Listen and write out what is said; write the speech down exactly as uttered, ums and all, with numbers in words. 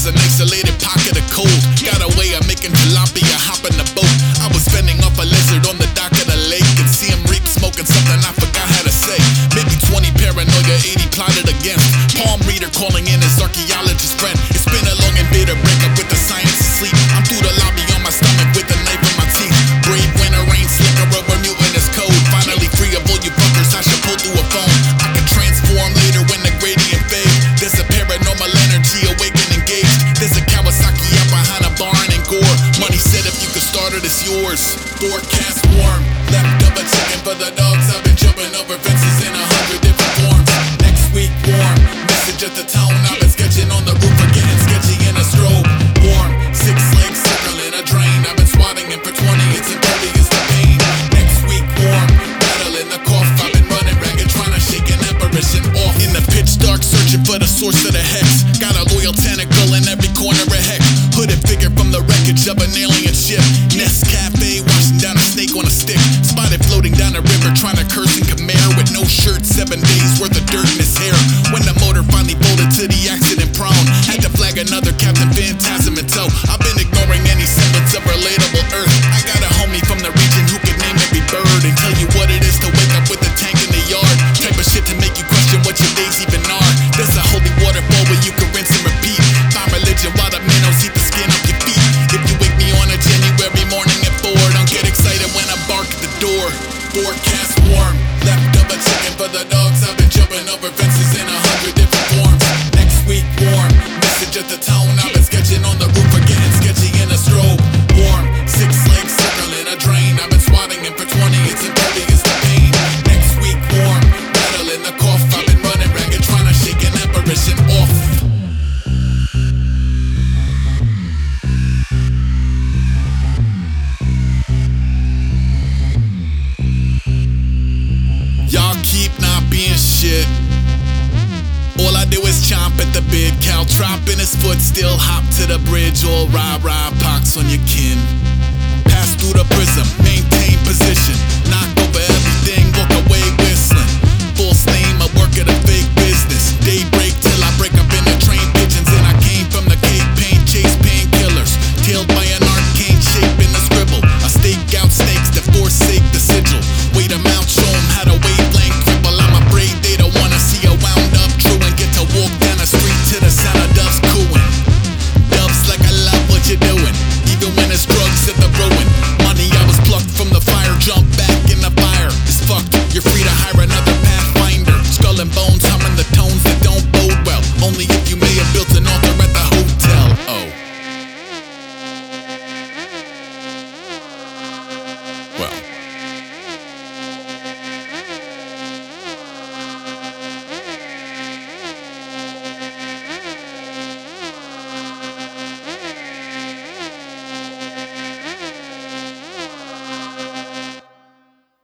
is an isolated pocket of cold. Got a way of making tilapia hop in the boat. I was fending off a lizard on the dock of the lake and see him reek smoking something I forgot how to say. Maybe twenty paranoia, eighty plotted against. Palm reader calling in his archaeologist friend. It's been a long and bitter breakup with the science of sleep. I'm through the lobby on my stomach with a knife in my teeth. Brave winter rain, slicker of a mutinous code. Finally free of all you fuckers, I should pull through a phone. I can transform later when the gradient fades. There's a paranormal energy awake and engaged. There's a Kawasaki out behind a barn in Gore. Money said if you could start it, it's yours. Forecast warm, leftover chicken for the dogs. I've been jumping over fences in a hundred different forms. Next week warm, message at the town. I've been sketching on the roof, again sketchy in a strobe. Warm, six legs circling a drain. I've been swatting it for twenty, it's impervious to pain. Next week warm, battling the cough. I've been running ragged, trying to shake an apparition off. In the pitch dark, searching for the source of the hex. Got a loyal tentacle in every corner of heck. Hooded figure from the wreckage of an alien ship. Nest Cafe, washing down a snake on a stick. Spotted floating down a river, trying to curse in Khmer. With no shirt, seven days worth of dirt in his hair. When the motor finally folded to the accident prone, had to flag another Captain Phantasm in tow. I've been ignoring any semblance of relatable earth. I got a homie from the region who could name every bird and tell you what it is to wake up with a tank in the yard. Type of shit to make you question what your days even are. There's a holy waterfall where you can rinse and repeat. Find religion while the minnows eat the skin off your feet. If you wake me on a January morning at four, don't get excited when I bark at the door. Forecast warm, leftover chicken for the dogs. I've been jumping over fences in a hundred different forms. Next week warm, message at the town. I've been sketching on the roof, again sketchy in a strobe. Warm, six legs circling a drain. I've been swatting it for twenty, it's impervious to pain. Next week warm, battling the cough. I've been running ragged, trying to shake an apparition off. Y'all keep not being shit. All I do is chomp at the bit. Cal in his foot, still hop to the bridge. All rah rah pox on your kin. Pass through the prism.